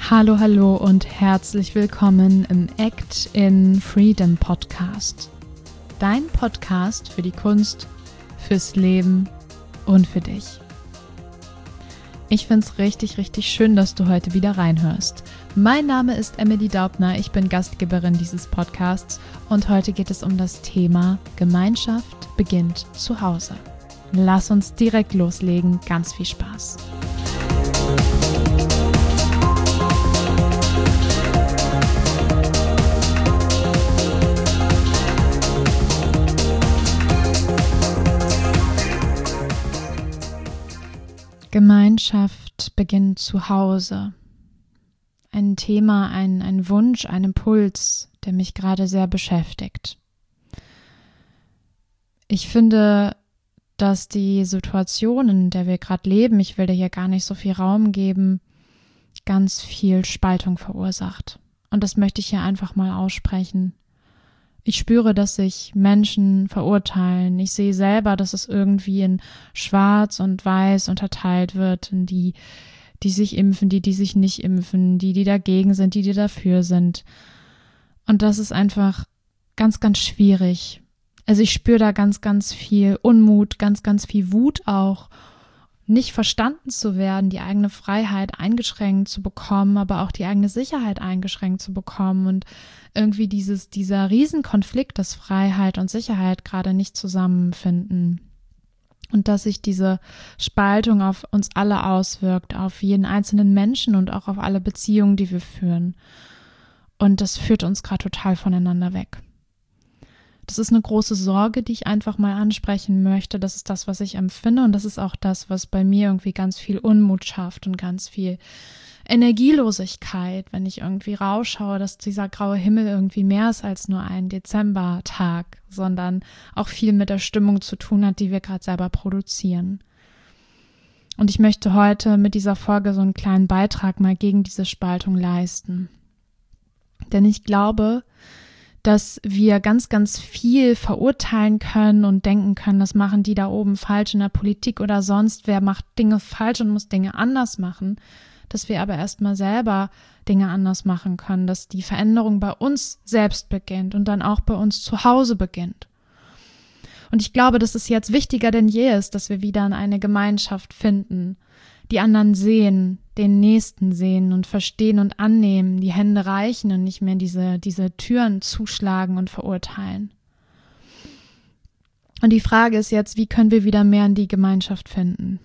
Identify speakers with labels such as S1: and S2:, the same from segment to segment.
S1: Hallo, hallo und herzlich willkommen im Act in Freedom Podcast. Dein Podcast für die Kunst, fürs Leben und für dich. Ich finde es richtig, richtig schön, dass du heute wieder reinhörst. Mein Name ist Emily Daubner, ich bin Gastgeberin dieses Podcasts und heute geht es um das Thema Gemeinschaft beginnt zu Hause. Lass uns direkt loslegen, ganz viel Spaß. Gemeinschaft beginnt zu Hause. Ein Thema, ein Wunsch, ein Impuls, der mich gerade sehr beschäftigt. Ich finde, dass die Situation, in der wir gerade leben, ich will dir hier gar nicht so viel Raum geben, ganz viel Spaltung verursacht. Und das möchte ich hier einfach mal aussprechen. Ich spüre, dass sich Menschen verurteilen. Ich sehe selber, dass es irgendwie in Schwarz und Weiß unterteilt wird, in die sich impfen, die sich nicht impfen, die dagegen sind, die dafür sind. Und das ist einfach ganz, ganz schwierig. Also ich spüre da ganz, ganz viel Unmut, ganz, ganz viel Wut auch, nicht verstanden zu werden, die eigene Freiheit eingeschränkt zu bekommen, aber auch die eigene Sicherheit eingeschränkt zu bekommen und irgendwie dieser Riesenkonflikt, dass Freiheit und Sicherheit gerade nicht zusammenfinden und dass sich diese Spaltung auf uns alle auswirkt, auf jeden einzelnen Menschen und auch auf alle Beziehungen, die wir führen. Und das führt uns gerade total voneinander weg. Das ist eine große Sorge, die ich einfach mal ansprechen möchte. Das ist das, was ich empfinde und das ist auch das, was bei mir irgendwie ganz viel Unmut schafft und ganz viel Energielosigkeit, wenn ich irgendwie rausschaue, dass dieser graue Himmel irgendwie mehr ist als nur ein Dezembertag, sondern auch viel mit der Stimmung zu tun hat, die wir gerade selber produzieren. Und ich möchte heute mit dieser Folge so einen kleinen Beitrag mal gegen diese Spaltung leisten. Denn ich glaube, dass wir ganz, ganz viel verurteilen können und denken können, das machen die da oben falsch in der Politik oder sonst, wer macht Dinge falsch und muss Dinge anders machen, dass wir aber erstmal selber Dinge anders machen können, dass die Veränderung bei uns selbst beginnt und dann auch bei uns zu Hause beginnt. Und ich glaube, dass es jetzt wichtiger denn je ist, dass wir wieder in eine Gemeinschaft finden, die anderen sehen, den Nächsten sehen und verstehen und annehmen, die Hände reichen und nicht mehr diese Türen zuschlagen und verurteilen. Und die Frage ist jetzt, wie können wir wieder mehr in die Gemeinschaft finden?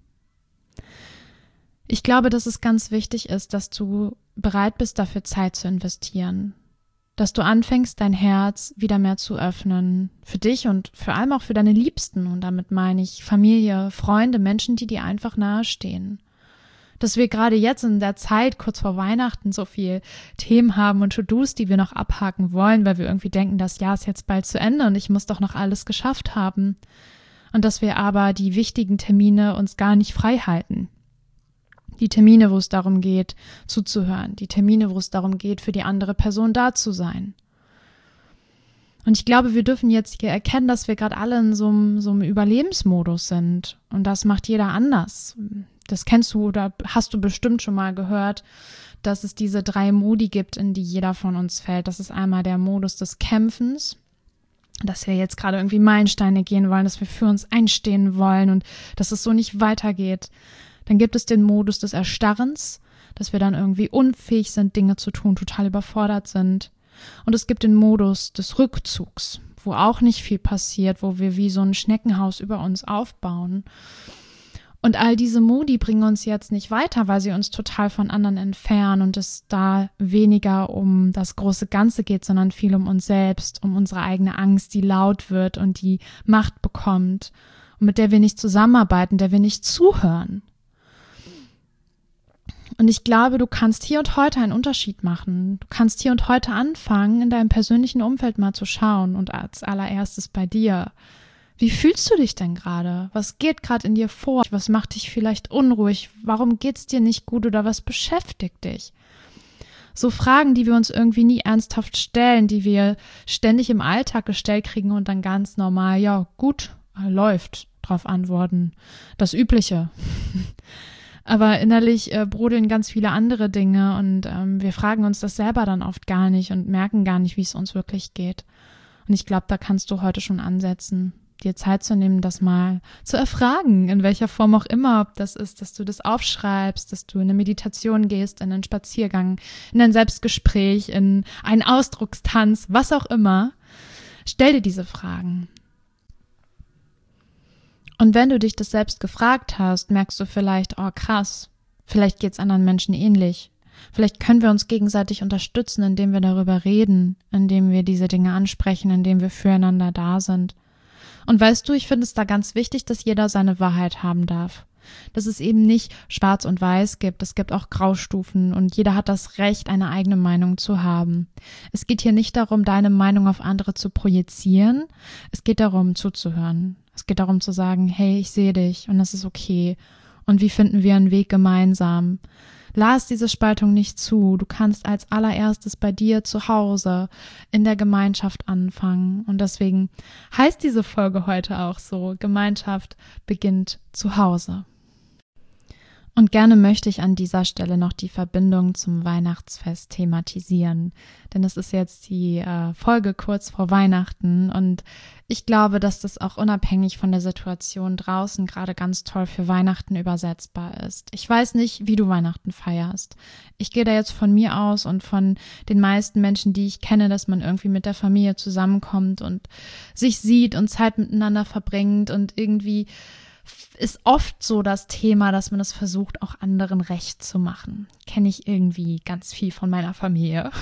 S1: Ich glaube, dass es ganz wichtig ist, dass du bereit bist, dafür Zeit zu investieren. Dass du anfängst, dein Herz wieder mehr zu öffnen, für dich und vor allem auch für deine Liebsten. Und damit meine ich Familie, Freunde, Menschen, die dir einfach nahestehen. Dass wir gerade jetzt in der Zeit, kurz vor Weihnachten, so viel Themen haben und To-Dos, die wir noch abhaken wollen, weil wir irgendwie denken, das Jahr ist jetzt bald zu Ende und ich muss doch noch alles geschafft haben. Und dass wir aber die wichtigen Termine uns gar nicht frei halten. Die Termine, wo es darum geht, zuzuhören. Die Termine, wo es darum geht, für die andere Person da zu sein. Und ich glaube, wir dürfen jetzt hier erkennen, dass wir gerade alle in so einem Überlebensmodus sind. Und das macht jeder anders. Das kennst du oder hast du bestimmt schon mal gehört, dass es diese 3 Modi gibt, in die jeder von uns fällt. Das ist einmal der Modus des Kämpfens, dass wir jetzt gerade irgendwie Meilensteine gehen wollen, dass wir für uns einstehen wollen und dass es so nicht weitergeht. Dann gibt es den Modus des Erstarrens, dass wir dann irgendwie unfähig sind, Dinge zu tun, total überfordert sind. Und es gibt den Modus des Rückzugs, wo auch nicht viel passiert, wo wir wie so ein Schneckenhaus über uns aufbauen. Und all diese Modi bringen uns jetzt nicht weiter, weil sie uns total von anderen entfernen und es da weniger um das große Ganze geht, sondern viel um uns selbst, um unsere eigene Angst, die laut wird und die Macht bekommt und mit der wir nicht zusammenarbeiten, der wir nicht zuhören. Und ich glaube, du kannst hier und heute einen Unterschied machen. Du kannst hier und heute anfangen, in deinem persönlichen Umfeld mal zu schauen und als allererstes bei dir. Wie fühlst du dich denn gerade? Was geht gerade in dir vor? Was macht dich vielleicht unruhig? Warum geht's dir nicht gut oder was beschäftigt dich? So Fragen, die wir uns irgendwie nie ernsthaft stellen, die wir ständig im Alltag gestellt kriegen und dann ganz normal, ja gut, läuft, drauf antworten. Das Übliche. Aber innerlich brodeln ganz viele andere Dinge und wir fragen uns das selber dann oft gar nicht und merken gar nicht, wie es uns wirklich geht. Und ich glaube, da kannst du heute schon ansetzen, dir Zeit zu nehmen, das mal zu erfragen, in welcher Form auch immer, ob das ist, dass du das aufschreibst, dass du in eine Meditation gehst, in einen Spaziergang, in ein Selbstgespräch, in einen Ausdruckstanz, was auch immer. Stell dir diese Fragen. Und wenn du dich das selbst gefragt hast, merkst du vielleicht, oh krass, vielleicht geht es anderen Menschen ähnlich. Vielleicht können wir uns gegenseitig unterstützen, indem wir darüber reden, indem wir diese Dinge ansprechen, indem wir füreinander da sind. Und weißt du, ich finde es da ganz wichtig, dass jeder seine Wahrheit haben darf. Dass es eben nicht schwarz und weiß gibt, es gibt auch Graustufen und jeder hat das Recht, eine eigene Meinung zu haben. Es geht hier nicht darum, deine Meinung auf andere zu projizieren, es geht darum, zuzuhören. Es geht darum zu sagen, hey, ich sehe dich und das ist okay. Und wie finden wir einen Weg gemeinsam? Lass diese Spaltung nicht zu. Du kannst als allererstes bei dir zu Hause in der Gemeinschaft anfangen. Und deswegen heißt diese Folge heute auch so, Gemeinschaft beginnt zu Hause. Und gerne möchte ich an dieser Stelle noch die Verbindung zum Weihnachtsfest thematisieren, denn es ist jetzt die Folge kurz vor Weihnachten und ich glaube, dass das auch unabhängig von der Situation draußen gerade ganz toll für Weihnachten übersetzbar ist. Ich weiß nicht, wie du Weihnachten feierst. Ich gehe da jetzt von mir aus und von den meisten Menschen, die ich kenne, dass man irgendwie mit der Familie zusammenkommt und sich sieht und Zeit miteinander verbringt und irgendwie ist oft so das Thema, dass man es versucht, auch anderen recht zu machen. Kenne ich irgendwie ganz viel von meiner Familie.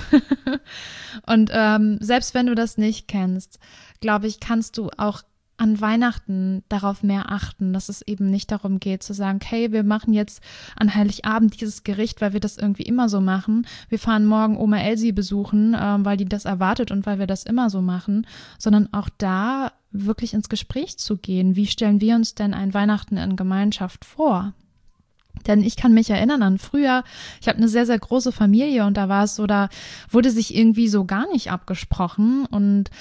S1: Und selbst wenn du das nicht kennst, glaube ich, kannst du auch an Weihnachten darauf mehr achten, dass es eben nicht darum geht zu sagen, okay, wir machen jetzt an Heiligabend dieses Gericht, weil wir das irgendwie immer so machen. Wir fahren morgen Oma Elsie besuchen, weil die das erwartet und weil wir das immer so machen, sondern auch da wirklich ins Gespräch zu gehen. Wie stellen wir uns denn ein Weihnachten in Gemeinschaft vor? Denn ich kann mich erinnern an früher, ich habe eine sehr, sehr große Familie und da war es so, da wurde sich irgendwie so gar nicht abgesprochen und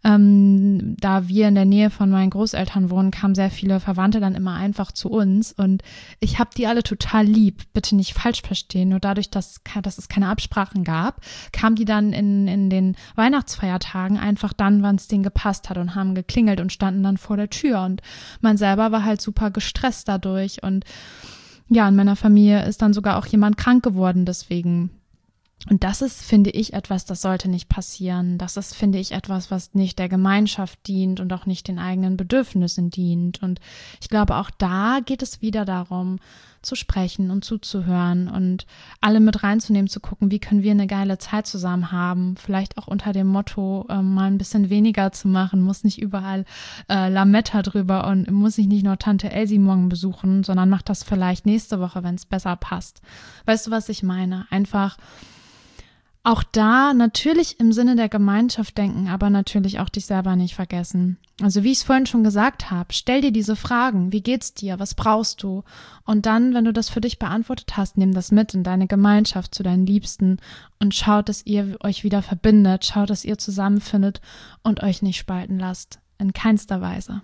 S1: da wir in der Nähe von meinen Großeltern wohnen, kamen sehr viele Verwandte dann immer einfach zu uns und ich habe die alle total lieb, bitte nicht falsch verstehen, nur dadurch, dass es keine Absprachen gab, kamen die dann in den Weihnachtsfeiertagen einfach dann, wann es denen gepasst hat und haben geklingelt und standen dann vor der Tür und man selber war halt super gestresst dadurch und ja, in meiner Familie ist dann sogar auch jemand krank geworden deswegen. Und das ist, finde ich, etwas, das sollte nicht passieren. Das ist, finde ich, etwas, was nicht der Gemeinschaft dient und auch nicht den eigenen Bedürfnissen dient. Und ich glaube, auch da geht es wieder darum, zu sprechen und zuzuhören und alle mit reinzunehmen, zu gucken, wie können wir eine geile Zeit zusammen haben. Vielleicht auch unter dem Motto, mal ein bisschen weniger zu machen, muss nicht überall Lametta drüber und muss ich nicht nur Tante Elsie morgen besuchen, sondern macht das vielleicht nächste Woche, wenn es besser passt. Weißt du, was ich meine? Einfach auch da natürlich im Sinne der Gemeinschaft denken, aber natürlich auch dich selber nicht vergessen. Also wie ich es vorhin schon gesagt habe, stell dir diese Fragen. Wie geht's dir? Was brauchst du? Und dann, wenn du das für dich beantwortet hast, nimm das mit in deine Gemeinschaft zu deinen Liebsten und schaut, dass ihr euch wieder verbindet. Schaut, dass ihr zusammenfindet und euch nicht spalten lasst. In keinster Weise.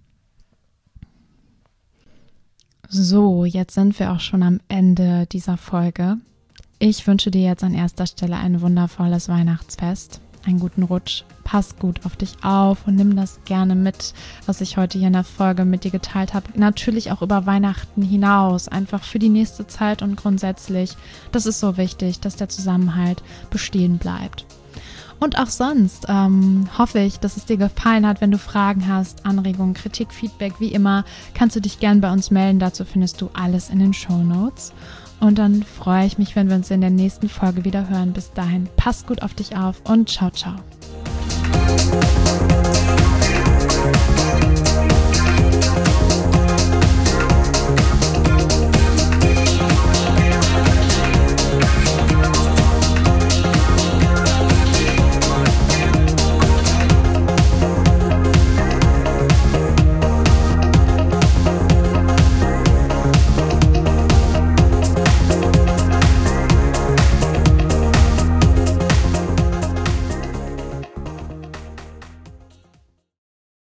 S1: So, jetzt sind wir auch schon am Ende dieser Folge. Ich wünsche dir jetzt an erster Stelle ein wundervolles Weihnachtsfest, einen guten Rutsch, pass gut auf dich auf und nimm das gerne mit, was ich heute hier in der Folge mit dir geteilt habe. Natürlich auch über Weihnachten hinaus, einfach für die nächste Zeit und grundsätzlich. Das ist so wichtig, dass der Zusammenhalt bestehen bleibt. Und auch sonst hoffe ich, dass es dir gefallen hat. Wenn du Fragen hast, Anregungen, Kritik, Feedback, wie immer, kannst du dich gern bei uns melden. Dazu findest du alles in den Shownotes. Und dann freue ich mich, wenn wir uns in der nächsten Folge wieder hören. Bis dahin, pass gut auf dich auf und ciao, ciao.